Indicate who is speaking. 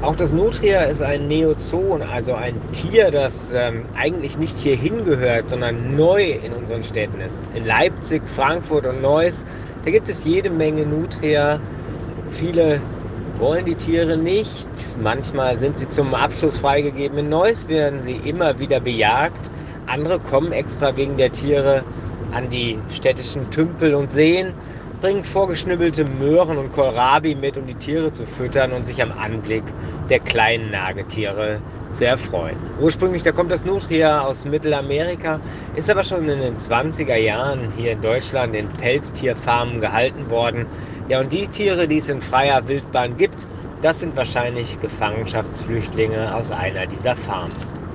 Speaker 1: Auch das Nutria ist ein Neozoon, also ein Tier, das eigentlich nicht hierhin gehört, sondern neu in unseren Städten ist. In Leipzig, Frankfurt und Neuss, da gibt es jede Menge Nutria. Viele wollen die Tiere nicht. Manchmal sind sie zum Abschuss freigegeben. In Neuss werden sie immer wieder bejagt. Andere kommen extra wegen der Tiere an die städtischen Tümpel und Seen, bringen vorgeschnibbelte Möhren und Kohlrabi mit, um die Tiere zu füttern und sich am Anblick der kleinen Nagetiere zu erfreuen. Ursprünglich, da kommt das Nutria aus Mittelamerika, ist aber schon in den 20er Jahren hier in Deutschland in Pelztierfarmen gehalten worden. Ja, und die Tiere, die es in freier Wildbahn gibt, das sind wahrscheinlich Gefangenschaftsflüchtlinge aus einer dieser Farmen.